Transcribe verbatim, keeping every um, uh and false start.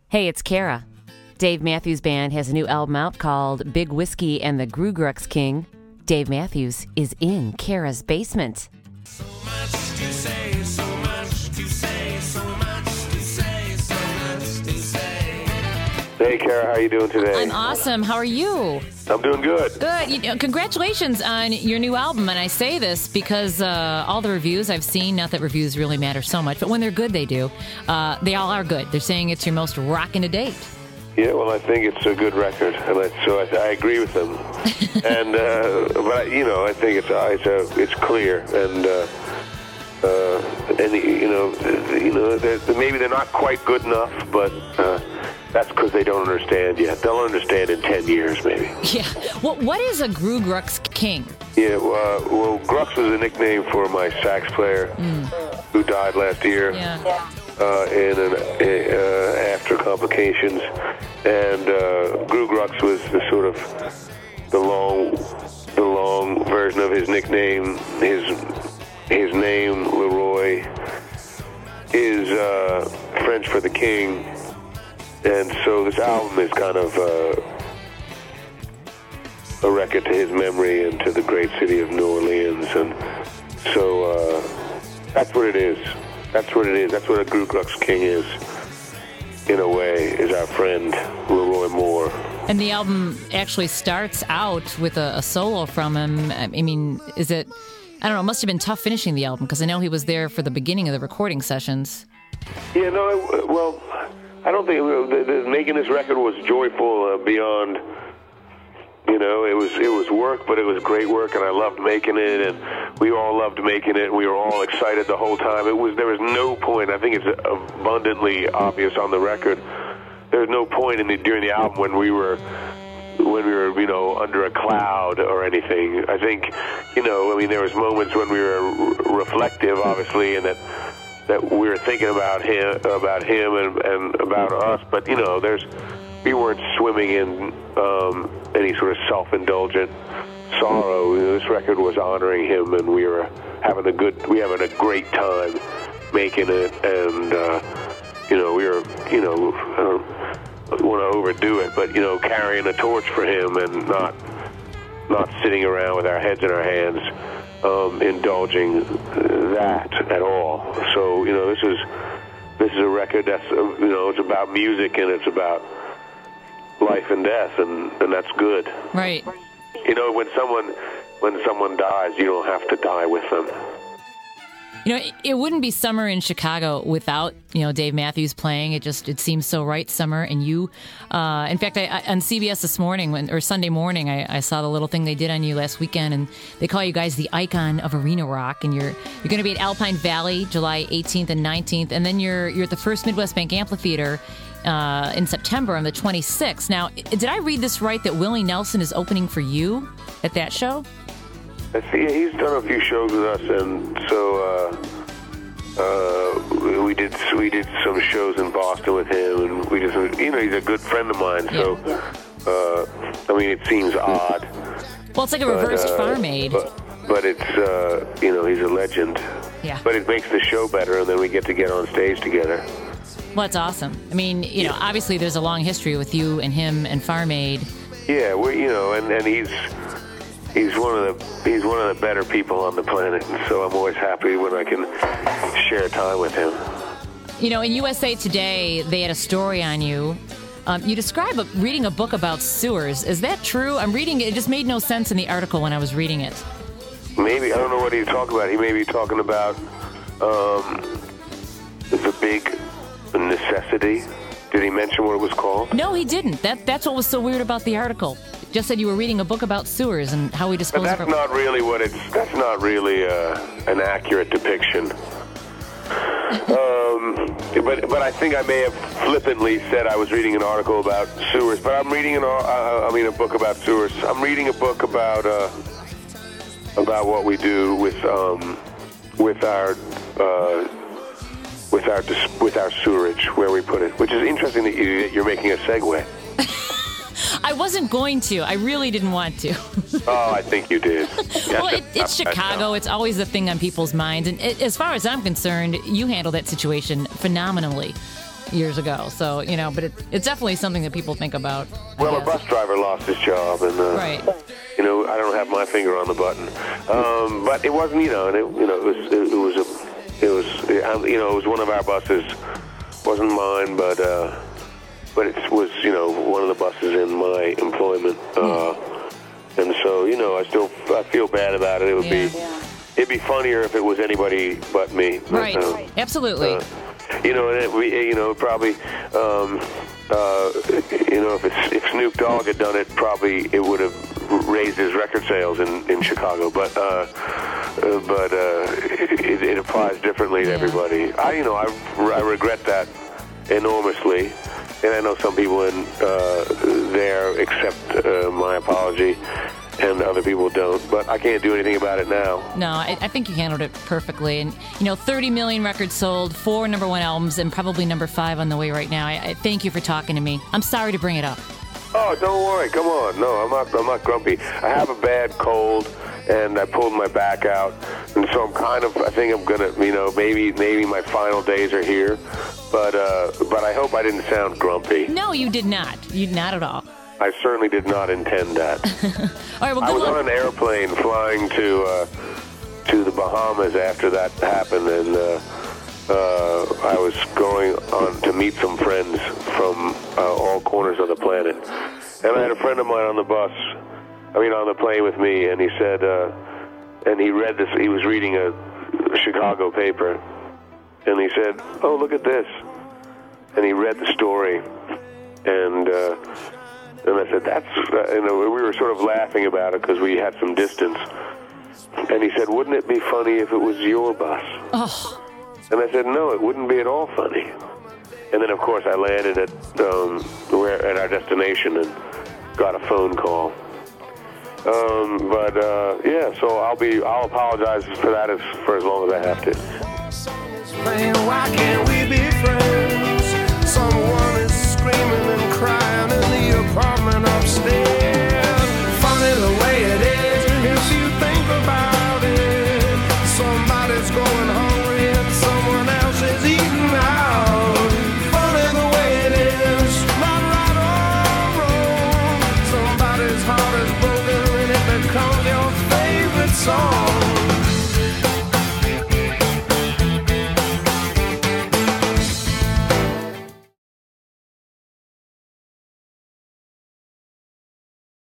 Hey, it's Kara. Dave Matthews Band has a new album out called Big Whiskey and the Grugrux King. Dave Matthews is in Kara's basement. So much to say, so much to say, so much to say, so much to say. Hey, Kara, how you doing today? I'm awesome. How are you? I'm doing good. Good. You know, congratulations on your new album. And I say this because uh, all the reviews I've seen, not that reviews really matter so much, but when they're good, they do. Uh, they all are good. They're saying it's your most rockin' to date. Yeah, well, I think it's a good record, and I, so I, I agree with them. and uh, but you know, I think it's it's, uh, it's clear, and uh, uh, and you know, you know, they're, maybe they're not quite good enough, but uh, that's because they don't understand yet. They'll understand in ten years, maybe. Yeah. Well, what is a Grugrux King? Yeah. Uh, well, Grux was a nickname for my sax player Mm. who died last year. Yeah. Uh, in an, uh, after complications, and uh, Grugrux was the sort of the long, the long version of his nickname. His his name Leroy is uh, French for the king, and so this album is kind of uh, a record to his memory and to the great city of New Orleans, and so uh, that's what it is. That's what it is. That's what a Grugrux King is, in a way, is our friend Leroy Moore. And the album actually starts out with a, a solo from him. I mean, is it, I don't know, it must have been tough finishing the album, because I know he was there for the beginning of the recording sessions. Yeah, no, it, well, I don't think, the, the, making this record was joyful uh, beyond, you know, it was it was work, but it was great work, and I loved making it, and we all loved making it, and we were all excited the whole time. It was there was no point. I think it's abundantly obvious on the record. There was no point in the during the album when we were when we were you know under a cloud or anything. I think you know I mean there was moments when we were reflective, obviously, and that that we were thinking about him about him and, and about us. But you know there's. We weren't swimming in um, any sort of self-indulgent sorrow. You know, this record was honoring him, and we were having a good, we having a great time making it. And uh, you know, we were, you know, I don't want to overdo it, but you know, carrying a torch for him and not not sitting around with our heads in our hands, um, indulging that at all. So you know, this is this is a record that's uh, you know, it's about music and it's about life and death, and, and that's good. Right. You know, when someone when someone dies, you don't have to die with them. You know, it, it wouldn't be summer in Chicago without, you know, Dave Matthews playing. It just, it seems so right, summer, and you. Uh, in fact, I, I, on C B S this morning, when, or Sunday morning, I, I saw the little thing they did on you last weekend, and they call you guys the icon of arena rock, and you're you're going to be at Alpine Valley July eighteenth and nineteenth, and then you're you're at the First Midwest Bank Amphitheater Uh, in September on the twenty-sixth. Now, did I read this right that Willie Nelson is opening for you at that show? I see, he's done a few shows with us, and so uh, uh, we did we did some shows in Boston with him, and we just you know he's a good friend of mine. So uh, I mean, it seems odd. Well, it's like a reversed but, uh, Farm Aid. But, but it's uh, you know he's a legend. Yeah. But it makes the show better, and then we get to get on stage together. Well, that's awesome. I mean, you know, obviously there's a long history with you and him and Farm Aid. Yeah, we you know, and, and he's he's one of the he's one of the better people on the planet, and so I'm always happy when I can share time with him. You know, in U S A Today, they had a story on you. Um, you describe a, reading a book about sewers. Is that true? I'm reading it. It just made no sense in the article when I was reading it. Maybe I don't know what he's talking about. He may be talking about um, the big. Necessity. Did he mention what it was called? No, he didn't. That That's what was so weird about the article. Just said you were reading a book about sewers and how we dispose but that's of it. Not really what it's. That's not really uh, an accurate depiction. um, but but I think I may have flippantly said I was reading an article about sewers. But I'm reading an. Uh, I mean, a book about sewers. I'm reading a book about uh, about what we do with um, with our. Uh, With our with our sewerage, where we put it, which is interesting that you, you're making a segue. I wasn't going to. I really didn't want to. Oh, I think you did. Well, it, it's Chicago. It's always the thing on people's minds. And it, as far as I'm concerned, you handled that situation phenomenally. years ago. So, you know, but it, it's definitely something that people think about. I Well, a guess. bus driver lost his job, and uh, Right. you know, I don't have my finger on the button. Um, but it wasn't, you know, and it, you know, it was, it, it was a, it was, it, you know, it was one of our buses. Wasn't mine, but uh, but it was, you know, one of the buses in my employment. Uh, and so, you know, I still I feel bad about it. It would Yeah. be it'd be funnier if it was anybody but me. Right. Uh, Absolutely. uh, you know, and it, we, you know, probably, um, uh, you know, if it's, if Snoop Dogg had done it, probably it would have raised his record sales in, in Chicago. But uh, uh, but uh, it, it applies differently to Yeah. everybody. I, you know, I, I regret that enormously, and I know some people in uh, there accept uh, my apology, and other people don't. But I can't do anything about it now. No, I, I think you handled it perfectly. And, you know, thirty million records sold, four number one albums, and probably number five on the way right now. I, I thank you for talking to me. I'm sorry to bring it up. Oh, don't worry. Come on. No, I'm not. I'm not grumpy. I have a bad cold, and I pulled my back out, and so I'm kind of. I think I'm gonna. You know, maybe maybe my final days are here, but uh, but I hope I didn't sound grumpy. No, you did not. You not at all. I certainly did not intend that. All right, well, I good was luck. on an airplane flying to uh, to the Bahamas after that happened, and uh, uh, I was going on to meet some friends from uh, all corners of the planet. And I had a friend of mine on the bus, I mean, on the plane with me, and he said, uh, and he read this, he was reading a Chicago paper, and he said, "Oh, look at this." And he read the story, and uh, and I said, "That's," uh, you know, we were sort of laughing about it because we had some distance. And he said, "Wouldn't it be funny if it was your bus?" Oh, And I said, "No, it wouldn't be at all funny." And then, of course, I landed at um, where at our destination and got a phone call. Um, but uh, yeah, so I'll be I'll apologize for that as for as long as I have to. Playing, why can't we be friends? Someone is screaming and crying in the apartment upstairs. Funny the way it is, if you think about it. Somebody's going hungry and someone else is eating out. Funny the way it is, not right or wrong. Somebody's heart is broken and it becomes your favorite song.